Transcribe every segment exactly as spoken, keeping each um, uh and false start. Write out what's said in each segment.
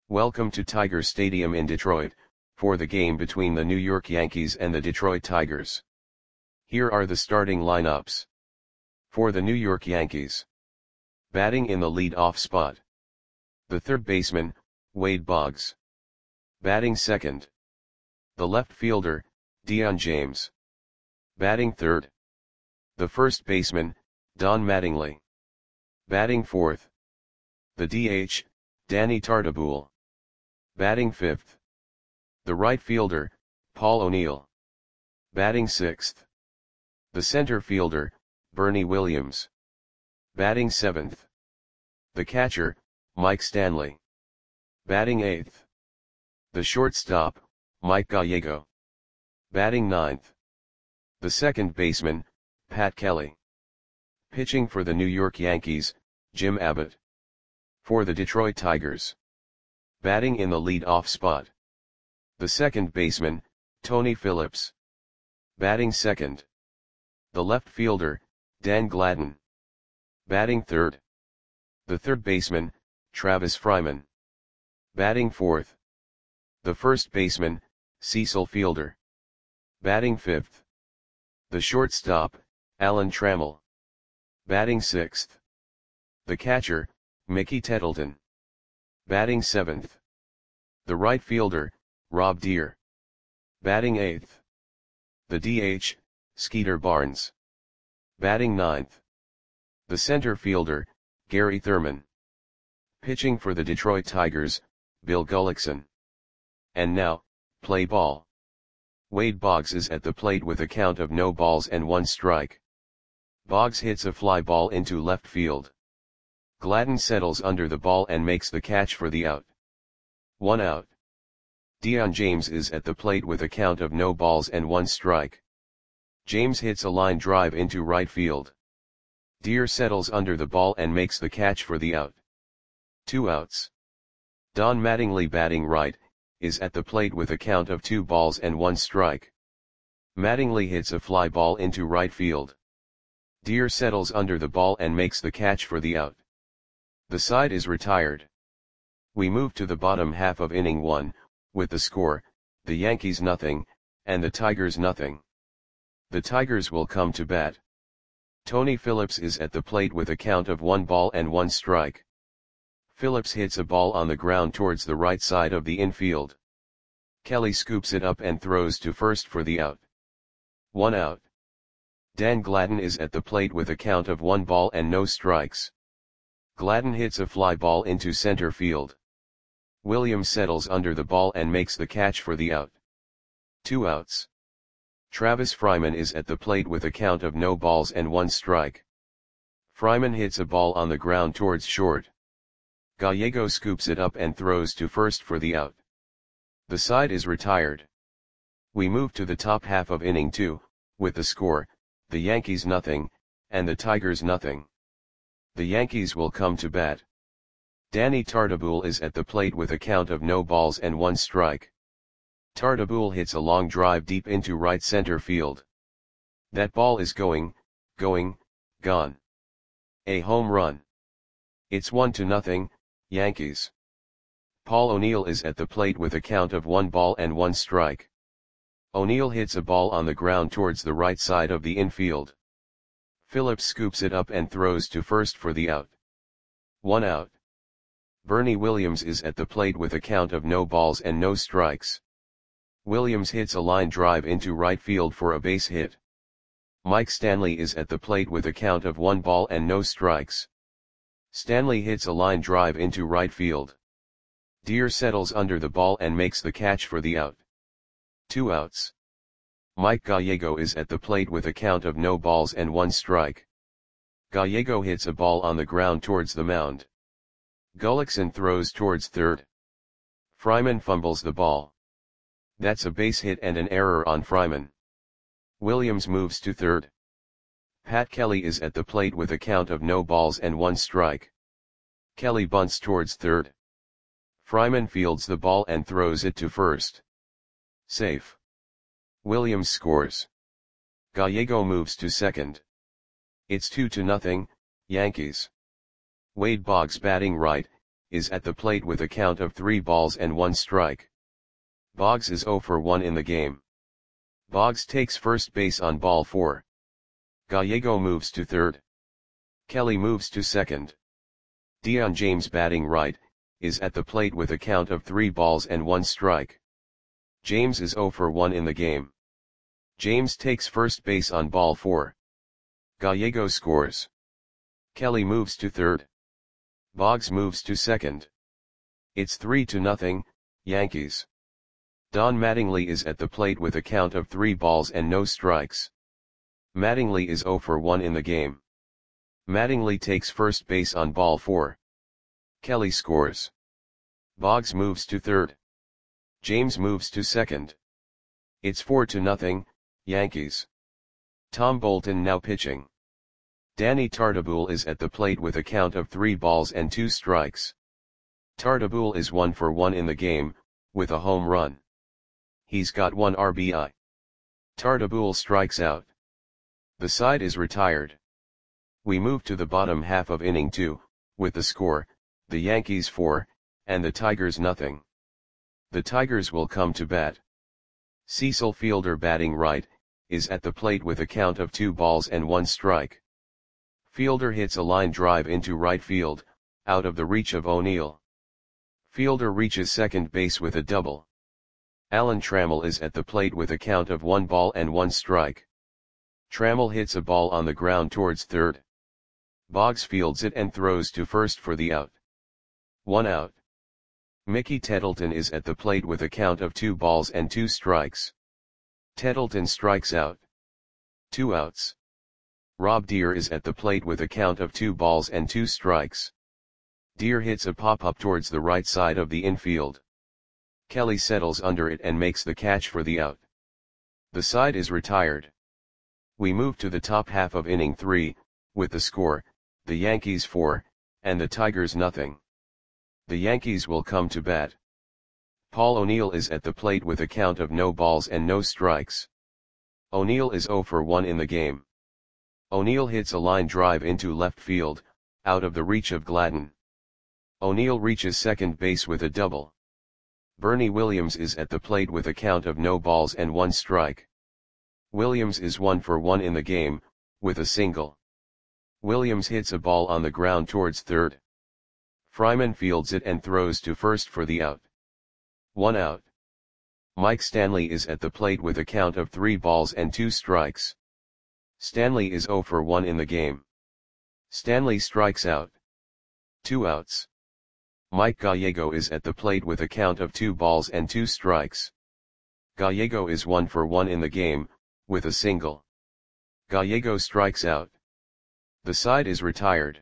Welcome to Tiger Stadium in Detroit, for the game between the New York Yankees and the Detroit Tigers. Here are the starting lineups. For the New York Yankees. Batting in the lead-off spot. The third baseman, Wade Boggs. Batting second. The left fielder, Dion James. Batting third. The first baseman, Don Mattingly. Batting fourth. The D H, Danny Tartabull. Batting fifth. The right fielder, Paul O'Neill. Batting sixth. The center fielder, Bernie Williams. Batting seventh. The catcher, Mike Stanley. Batting eighth. The shortstop, Mike Gallego. Batting ninth. The second baseman, Pat Kelly. Pitching for the New York Yankees, Jim Abbott. For the Detroit Tigers. Batting in the lead-off spot. The second baseman, Tony Phillips. Batting second. The left fielder, Dan Gladden. Batting third. The third baseman, Travis Fryman. Batting fourth. The first baseman, Cecil Fielder. Batting fifth. The shortstop, Alan Trammell. Batting sixth. The catcher, Mickey Tettleton. Batting seventh. The right fielder, Rob Deere. Batting eighth. The D H, Skeeter Barnes. Batting ninth. The center fielder, Gary Thurman. Pitching for the Detroit Tigers, Bill Gullickson. And now, play ball. Wade Boggs is at the plate with a count of no balls and one strike. Boggs hits a fly ball into left field. Gladden settles under the ball and makes the catch for the out. One out. Dion James is at the plate with a count of no balls and one strike. James hits a line drive into right field. Deere settles under the ball and makes the catch for the out. Two outs. Don Mattingly, batting right, is at the plate with a count of two balls and one strike. Mattingly hits a fly ball into right field. Deere settles under the ball and makes the catch for the out. The side is retired. We move to the bottom half of inning one, with the score, the Yankees nothing, and the Tigers nothing. The Tigers will come to bat. Tony Phillips is at the plate with a count of one ball and one strike. Phillips hits a ball on the ground towards the right side of the infield. Kelly scoops it up and throws to first for the out. One out. Dan Gladden is at the plate with a count of one ball and no strikes. Gladden hits a fly ball into center field. Williams settles under the ball and makes the catch for the out. Two outs. Travis Fryman is at the plate with a count of no balls and one strike. Fryman hits a ball on the ground towards short. Gallego scoops it up and throws to first for the out. The side is retired. We move to the top half of inning two, with the score, the Yankees nothing, and the Tigers nothing. The Yankees will come to bat. Danny Tartabull is at the plate with a count of no balls and one strike. Tartabull hits a long drive deep into right center field. That ball is going, going, gone. A home run. It's one to nothing, Yankees. Paul O'Neill is at the plate with a count of one ball and one strike. O'Neill hits a ball on the ground towards the right side of the infield. Phillips scoops it up and throws to first for the out. One out. Bernie Williams is at the plate with a count of no balls and no strikes. Williams hits a line drive into right field for a base hit. Mike Stanley is at the plate with a count of one ball and no strikes. Stanley hits a line drive into right field. Deere settles under the ball and makes the catch for the out. Two outs. Mike Gallego is at the plate with a count of no balls and one strike. Gallego hits a ball on the ground towards the mound. Gullickson throws towards third. Fryman fumbles the ball. That's a base hit and an error on Fryman. Williams moves to third. Pat Kelly is at the plate with a count of no balls and one strike. Kelly bunts towards third. Fryman fields the ball and throws it to first. Safe. Williams scores. Gallego moves to second. It's two to nothing, Yankees. Wade Boggs, batting right, is at the plate with a count of three balls and one strike. Boggs is zero for one in the game. Boggs takes first base on ball four. Gallego moves to third. Kelly moves to second. Dion James, batting right, is at the plate with a count of three balls and one strike. James is zero for one in the game. James takes first base on ball four. Gallego scores. Kelly moves to third. Boggs moves to second. It's three to nothing, Yankees. Don Mattingly is at the plate with a count of three balls and no strikes. Mattingly is zero for one in the game. Mattingly takes first base on ball four. Kelly scores. Boggs moves to third. James moves to second. It's four to nothing, Yankees. Tom Bolton now pitching. Danny Tartabull is at the plate with a count of three balls and two strikes. Tartabull is one for one in the game, with a home run. He's got one R B I. Tartabull strikes out. The side is retired. We move to the bottom half of inning two, with the score, the Yankees four, and the Tigers nothing. The Tigers will come to bat. Cecil Fielder, batting right, is at the plate with a count of two balls and one strike. Fielder hits a line drive into right field, out of the reach of O'Neill. Fielder reaches second base with a double. Alan Trammell is at the plate with a count of one ball and one strike. Trammell hits a ball on the ground towards third. Boggs fields it and throws to first for the out. One out. Mickey Tettleton is at the plate with a count of two balls and two strikes. Tettleton strikes out. Two outs. Rob Deere is at the plate with a count of two balls and two strikes. Deere hits a pop-up towards the right side of the infield. Kelly settles under it and makes the catch for the out. The side is retired. We move to the top half of inning three, with the score, the Yankees four, and the Tigers nothing. The Yankees will come to bat. Paul O'Neill is at the plate with a count of no balls and no strikes. O'Neill is zero for one in the game. O'Neill hits a line drive into left field, out of the reach of Gladden. O'Neill reaches second base with a double. Bernie Williams is at the plate with a count of no balls and one strike. Williams is one for one in the game, with a single. Williams hits a ball on the ground towards third. Fryman fields it and throws to first for the out. One out. Mike Stanley is at the plate with a count of three balls and two strikes. Stanley is zero for one in the game. Stanley strikes out. Two outs. Mike Gallego is at the plate with a count of two balls and two strikes. Gallego is one for one in the game, with a single. Gallego strikes out. The side is retired.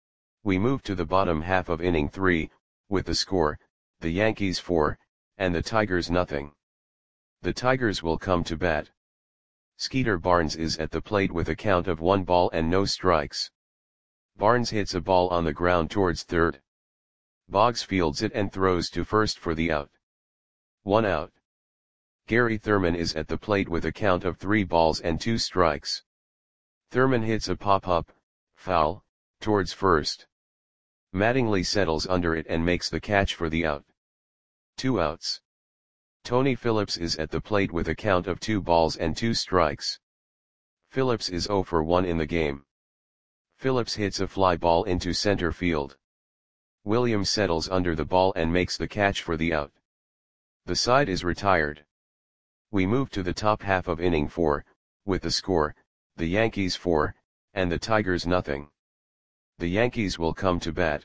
We move to the bottom half of inning three, with the score, the Yankees four, and the Tigers nothing. The Tigers will come to bat. Skeeter Barnes is at the plate with a count of one ball and no strikes. Barnes hits a ball on the ground towards third. Boggs fields it and throws to first for the out. One out. Gary Thurman is at the plate with a count of three balls and two strikes. Thurman hits a pop-up, foul, towards first. Mattingly settles under it and makes the catch for the out. Two outs. Tony Phillips is at the plate with a count of two balls and two strikes. Phillips is zero for one in the game. Phillips hits a fly ball into center field. Williams settles under the ball and makes the catch for the out. The side is retired. We move to the top half of inning four, with the score, the Yankees four, and the Tigers nothing. The Yankees will come to bat.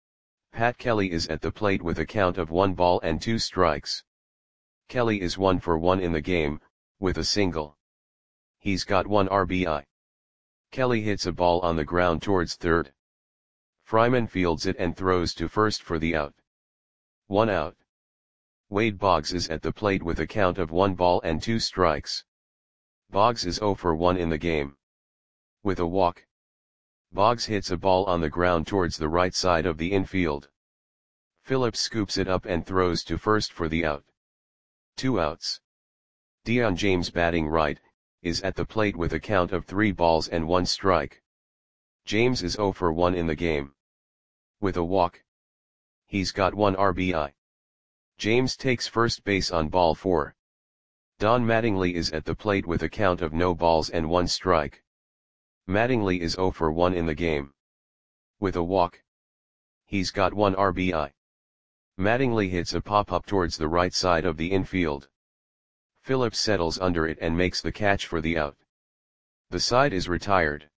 Pat Kelly is at the plate with a count of one ball and two strikes. Kelly is one for one in the game, with a single. He's got one R B I. Kelly hits a ball on the ground towards third. Fryman fields it and throws to first for the out. One out. Wade Boggs is at the plate with a count of one ball and two strikes. Boggs is zero for one in the game. With a walk. Boggs hits a ball on the ground towards the right side of the infield. Phillips scoops it up and throws to first for the out. Two outs. Dion James, batting right, is at the plate with a count of three balls and one strike. James is zero for one in the game. With a walk. He's got one R B I. James takes first base on ball four. Don Mattingly is at the plate with a count of no balls and one strike. Mattingly is zero for one in the game. With a walk. He's got one R B I. Mattingly hits a pop-up towards the right side of the infield. Phillips settles under it and makes the catch for the out. The side is retired.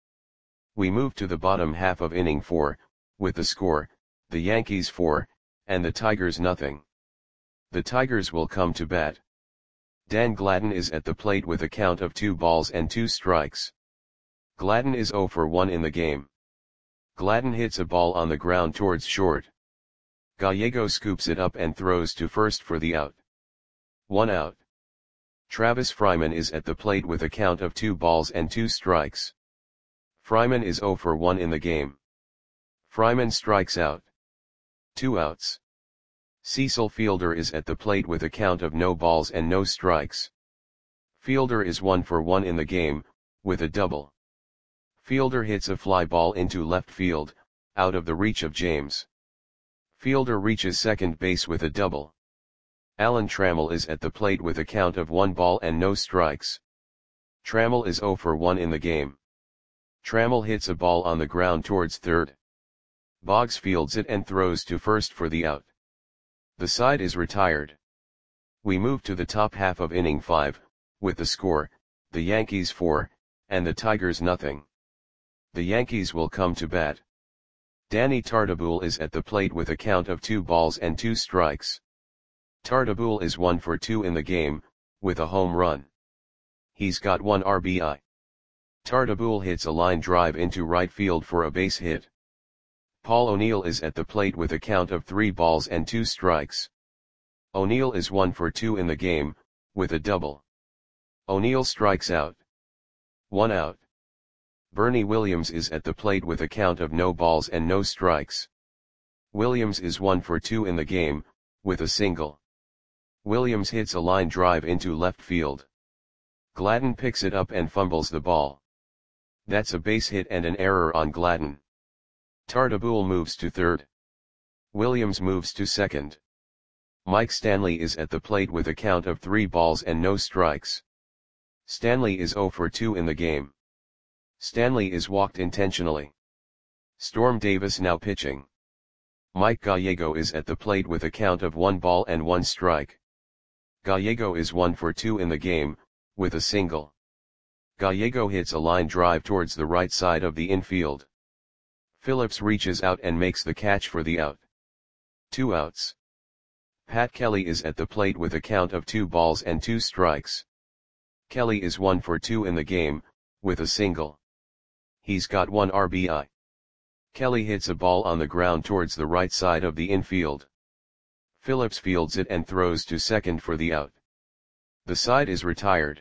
We move to the bottom half of inning four, with the score, the Yankees four, and the Tigers nothing. The Tigers will come to bat. Dan Gladden is at the plate with a count of two balls and two strikes. Gladden is zero for one in the game. Gladden hits a ball on the ground towards short. Gallego scoops it up and throws to first for the out. One out. Travis Fryman is at the plate with a count of two balls and two strikes. Fryman is zero for one in the game. Fryman strikes out. Two outs. Cecil Fielder is at the plate with a count of no balls and no strikes. Fielder is one for one in the game, with a double. Fielder hits a fly ball into left field, out of the reach of James. Fielder reaches second base with a double. Alan Trammell is at the plate with a count of one ball and no strikes. Trammell is zero for one in the game. Trammell hits a ball on the ground towards third. Boggs fields it and throws to first for the out. The side is retired. We move to the top half of inning five, with the score, the Yankees four, and the Tigers nothing. The Yankees will come to bat. Danny Tartabull is at the plate with a count of two balls and two strikes. Tartabull is one for two in the game, with a home run. He's got one R B I. Tartabull hits a line drive into right field for a base hit. Paul O'Neill is at the plate with a count of three balls and two strikes. O'Neill is one for two in the game, with a double. O'Neill strikes out. One out. Bernie Williams is at the plate with a count of no balls and no strikes. Williams is one for two in the game, with a single. Williams hits a line drive into left field. Gladden picks it up and fumbles the ball. That's a base hit and an error on Gladden. Tartabull moves to third. Williams moves to second. Mike Stanley is at the plate with a count of three balls and no strikes. Stanley is zero for two in the game. Stanley is walked intentionally. Storm Davis now pitching. Mike Gallego is at the plate with a count of one ball and one strike. Gallego is one for two in the game, with a single. Gallego hits a line drive towards the right side of the infield. Phillips reaches out and makes the catch for the out. Two outs. Pat Kelly is at the plate with a count of two balls and two strikes. Kelly is one for two in the game, with a single. He's got one R B I. Kelly hits a ball on the ground towards the right side of the infield. Phillips fields it and throws to second for the out. The side is retired.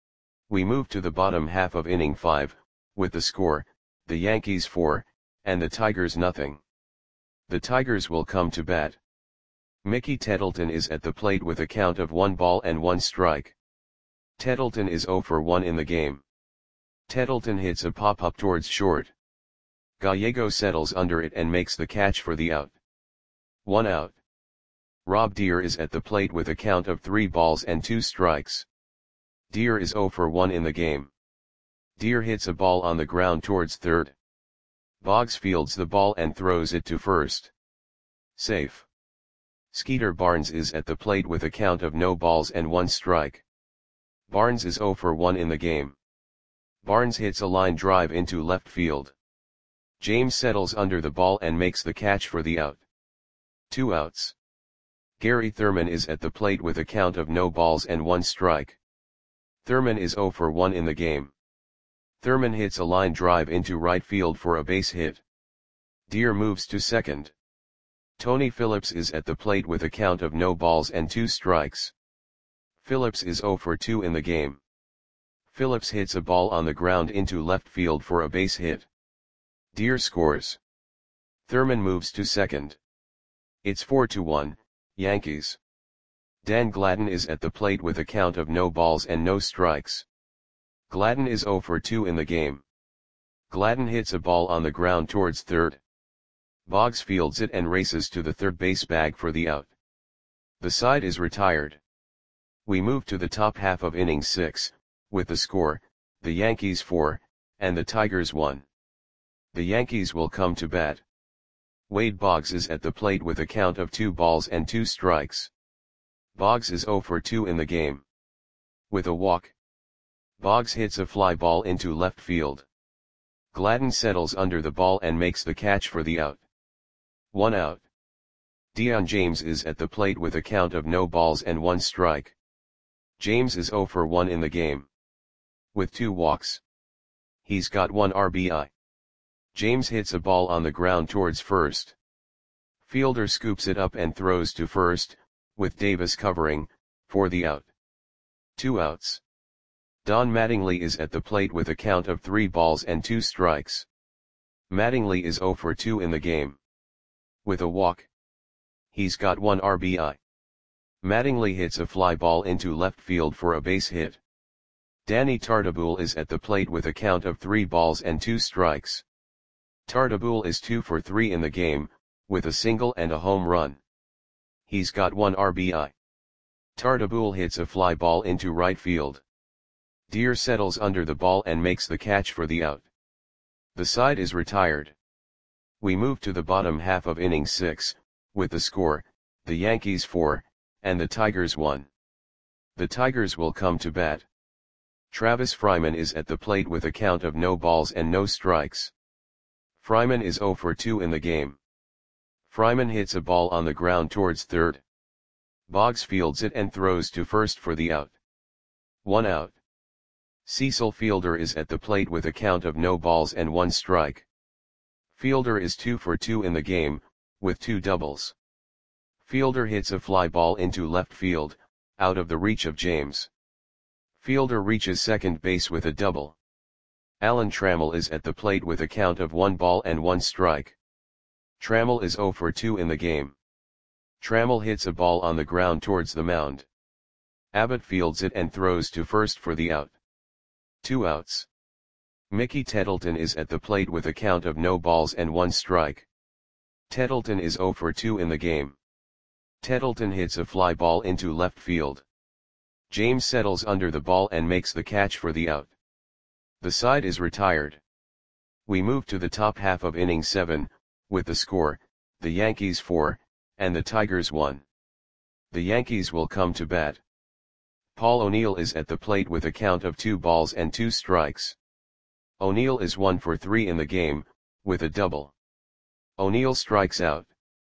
We move to the bottom half of inning five, with the score, the Yankees four, and the Tigers nothing. The Tigers will come to bat. Mickey Tettleton is at the plate with a count of one ball and one strike. Tettleton is zero for one in the game. Tettleton hits a pop-up towards short. Gallego settles under it and makes the catch for the out. One out. Rob Deere is at the plate with a count of three balls and two strikes. Deere is zero for one in the game. Deere hits a ball on the ground towards third. Boggs fields the ball and throws it to first. Safe. Skeeter Barnes is at the plate with a count of no balls and one strike. Barnes is zero for one in the game. Barnes hits a line drive into left field. James settles under the ball and makes the catch for the out. Two outs. Gary Thurman is at the plate with a count of no balls and one strike. Thurman is zero for one in the game. Thurman hits a line drive into right field for a base hit. Deere moves to second. Tony Phillips is at the plate with a count of no balls and two strikes. Phillips is zero for two in the game. Phillips hits a ball on the ground into left field for a base hit. Deere scores. Thurman moves to second. It's four to one, Yankees. Dan Gladden is at the plate with a count of no balls and no strikes. Gladden is zero for two in the game. Gladden hits a ball on the ground towards third. Boggs fields it and races to the third base bag for the out. The side is retired. We move to the top half of inning six, with the score, the Yankees four, and the Tigers one. The Yankees will come to bat. Wade Boggs is at the plate with a count of two balls and two strikes. Boggs is oh for two in the game. With a walk, Boggs hits a fly ball into left field. Gladden settles under the ball and makes the catch for the out. One out. Dion James is at the plate with a count of no balls and one strike. James is oh for one in the game. With two walks, he's got one R B I. James hits a ball on the ground towards first. Fielder scoops it up and throws to first, with Davis covering, for the out. Two outs. Don Mattingly is at the plate with a count of three balls and two strikes. Mattingly is oh for two in the game. With a walk, he's got one R B I. Mattingly hits a fly ball into left field for a base hit. Danny Tartabull is at the plate with a count of three balls and two strikes. Tartabull is two for three in the game, with a single and a home run. He's got one R B I. Tartabull hits a fly ball into right field. Deer settles under the ball and makes the catch for the out. The side is retired. We move to the bottom half of inning six, with the score, the Yankees four, and the Tigers one. The Tigers will come to bat. Travis Fryman is at the plate with a count of no balls and no strikes. Fryman is oh for two in the game. Fryman hits a ball on the ground towards third. Boggs fields it and throws to first for the out. One out. Cecil Fielder is at the plate with a count of no balls and one strike. Fielder is two for two in the game, with two doubles. Fielder hits a fly ball into left field, out of the reach of James. Fielder reaches second base with a double. Alan Trammell is at the plate with a count of one ball and one strike. Trammell is oh for two in the game. Trammell hits a ball on the ground towards the mound. Abbott fields it and throws to first for the out. Two outs. Mickey Tettleton is at the plate with a count of no balls and one strike. Tettleton is oh for two in the game. Tettleton hits a fly ball into left field. James settles under the ball and makes the catch for the out. The side is retired. We move to the top half of inning seven, with the score, the Yankees four, and the Tigers one. The Yankees will come to bat. Paul O'Neill is at the plate with a count of two balls and two strikes. O'Neill is one for three in the game, with a double. O'Neill strikes out.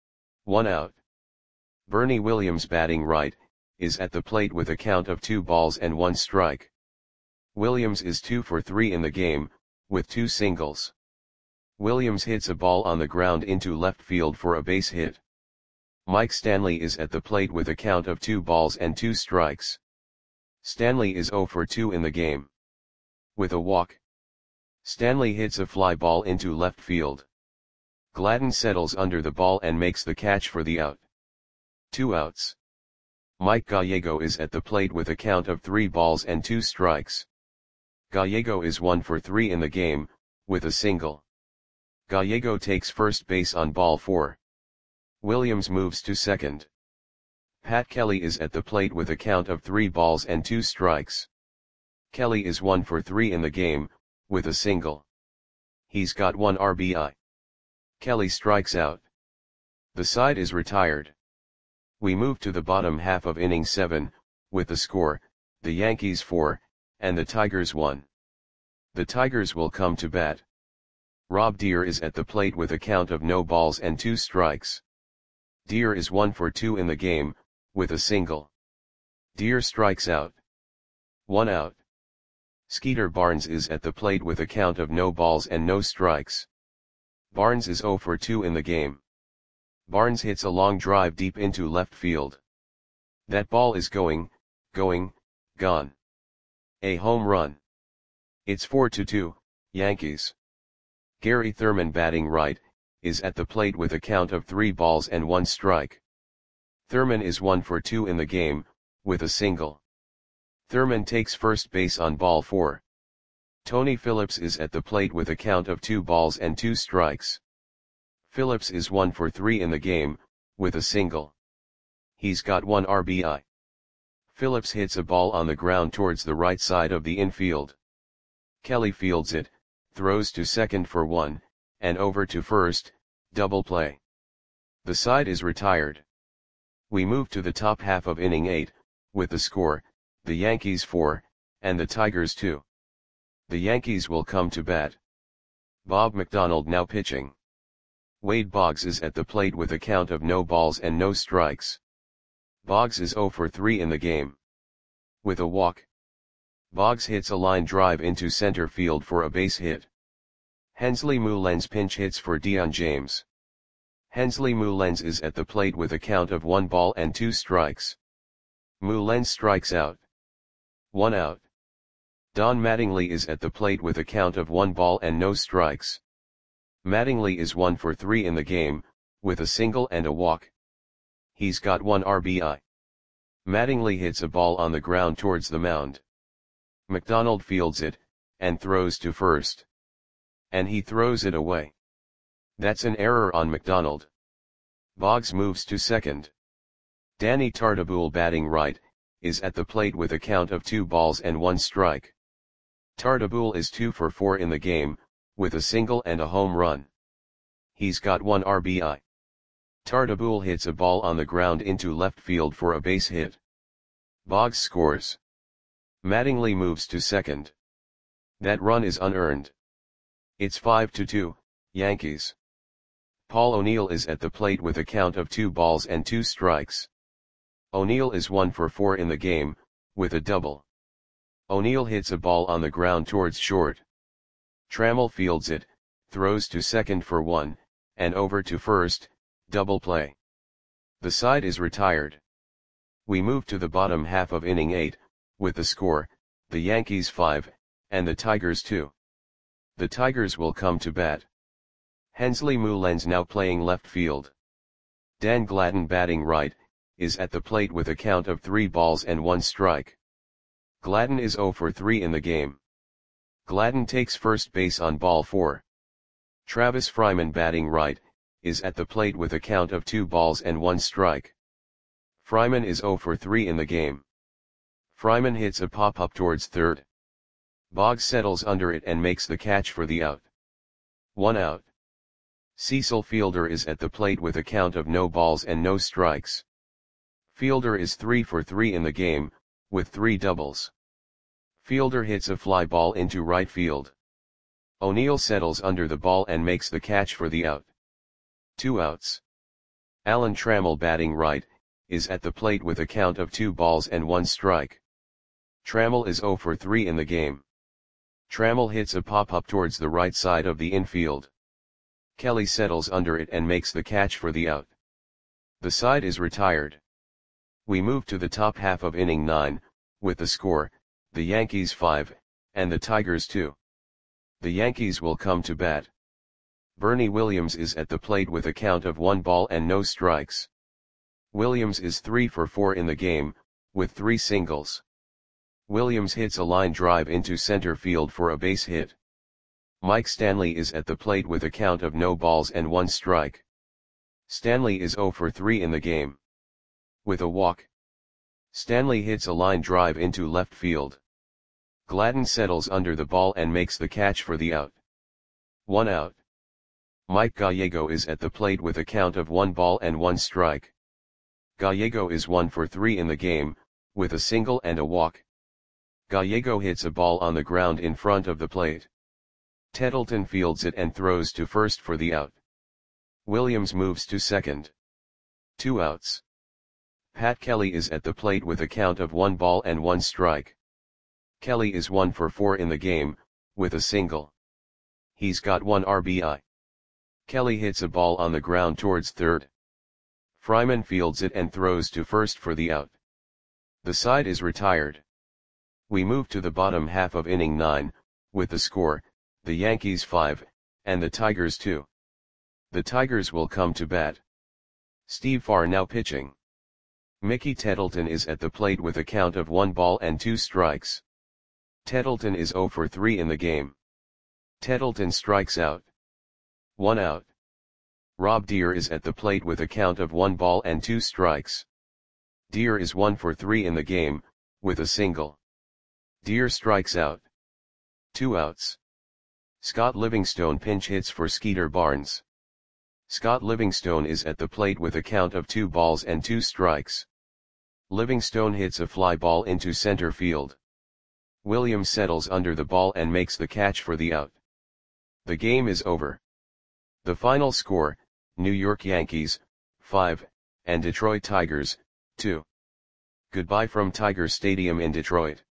One out. Bernie Williams, batting right, is at the plate with a count of two balls and one strike. Williams is two for three in the game, with two singles. Williams hits a ball on the ground into left field for a base hit. Mike Stanley is at the plate with a count of two balls and two strikes. Stanley is oh for two in the game. With a walk, Stanley hits a fly ball into left field. Gladden settles under the ball and makes the catch for the out. Two outs. Mike Gallego is at the plate with a count of three balls and two strikes. Gallego is one for three in the game, with a single. Gallego takes first base on ball four. Williams moves to second. Pat Kelly is at the plate with a count of three balls and two strikes. Kelly is one for three in the game, with a single. He's got one R B I. Kelly strikes out. The side is retired. We move to the bottom half of inning seven, with the score, the Yankees four, and the Tigers one. The Tigers will come to bat. Rob Deer is at the plate with a count of no balls and two strikes. Deer is one for two in the game, with a single. Deer strikes out. One out. Skeeter Barnes is at the plate with a count of no balls and no strikes. Barnes is oh for two in the game. Barnes hits a long drive deep into left field. That ball is going, going, gone. A home run. It's four to two, Yankees. Gary Thurman, batting right, is at the plate with a count of three balls and one strike. Thurman is one for two in the game, with a single. Thurman takes first base on ball four. Tony Phillips is at the plate with a count of two balls and two strikes. Phillips is one for three in the game, with a single. He's got one R B I. Phillips hits a ball on the ground towards the right side of the infield. Kelly fields it, throws to second for one, and over to first, double play. The side is retired. We move to the top half of inning eight, with the score, the Yankees four, and the Tigers two. The Yankees will come to bat. Bob McDonald now pitching. Wade Boggs is at the plate with a count of no balls and no strikes. Boggs is zero for three in the game. With a walk. Boggs hits a line drive into center field for a base hit. Hensley Mullens pinch hits for Dion James. Hensley Mullens is at the plate with a count of one ball and two strikes. Mullens strikes out. One out. Don Mattingly is at the plate with a count of one ball and no strikes. Mattingly is one for three in the game, with a single and a walk. He's got one R B I. Mattingly hits a ball on the ground towards the mound. McDonald fields it, and throws to first. And he throws it away. That's an error on McDonald. Boggs moves to second. Danny Tartabull, batting right, is at the plate with a count of two balls and one strike. Tartabull is two for four in the game, with a single and a home run. He's got one R B I. Tartabull hits a ball on the ground into left field for a base hit. Boggs scores. Mattingly moves to second. That run is unearned. It's five to two, Yankees. Paul O'Neill is at the plate with a count of two balls and two strikes. O'Neill is one for four in the game, with a double. O'Neill hits a ball on the ground towards short. Trammell fields it, throws to second for one, and over to first, double play. The side is retired. We move to the bottom half of inning eight, with the score, the Yankees five, and the Tigers two. The Tigers will come to bat. Hensley Mullens now playing left field. Dan Gladden, batting right, is at the plate with a count of three balls and one strike. Gladden is zero for three in the game. Gladden takes first base on ball four. Travis Fryman, batting right, is at the plate with a count of two balls and one strike. Fryman is zero for three in the game. Fryman hits a pop-up towards third. Boggs settles under it and makes the catch for the out. One out. Cecil Fielder is at the plate with a count of no balls and no strikes. Fielder is three for three in the game, with three doubles. Fielder hits a fly ball into right field. O'Neill settles under the ball and makes the catch for the out. Two outs. Alan Trammell, batting right, is at the plate with a count of two balls and one strike. Trammell is zero for three in the game. Trammell hits a pop-up towards the right side of the infield. Kelly settles under it and makes the catch for the out. The side is retired. We move to the top half of inning nine, with the score, the Yankees five, and the Tigers two. The Yankees will come to bat. Bernie Williams is at the plate with a count of one ball and no strikes. Williams is three for four in the game, with three singles. Williams hits a line drive into center field for a base hit. Mike Stanley is at the plate with a count of no balls and one strike. Stanley is zero for three in the game. With a walk. Stanley hits a line drive into left field. Gladden settles under the ball and makes the catch for the out. One out. Mike Gallego is at the plate with a count of one ball and one strike. Gallego is one for three in the game, with a single and a walk. Gallego hits a ball on the ground in front of the plate. Tettleton fields it and throws to first for the out. Williams moves to second. Two outs. Pat Kelly is at the plate with a count of one ball and one strike. Kelly is one for four in the game, with a single. He's got one R B I. Kelly hits a ball on the ground towards third. Fryman fields it and throws to first for the out. The side is retired. We move to the bottom half of inning nine, with the score, the Yankees five, and the Tigers two. The Tigers will come to bat. Steve Farr now pitching. Mickey Tettleton is at the plate with a count of one ball and two strikes. Tettleton is zero for three in the game. Tettleton strikes out. One out. Rob Deer is at the plate with a count of one ball and two strikes. Deer is one for three in the game, with a single. Deer strikes out. Two outs. Scott Livingstone pinch hits for Skeeter Barnes. Scott Livingstone is at the plate with a count of two balls and two strikes. Livingstone hits a fly ball into center field. Williams settles under the ball and makes the catch for the out. The game is over. The final score, New York Yankees, five, and Detroit Tigers, two. Goodbye from Tiger Stadium in Detroit.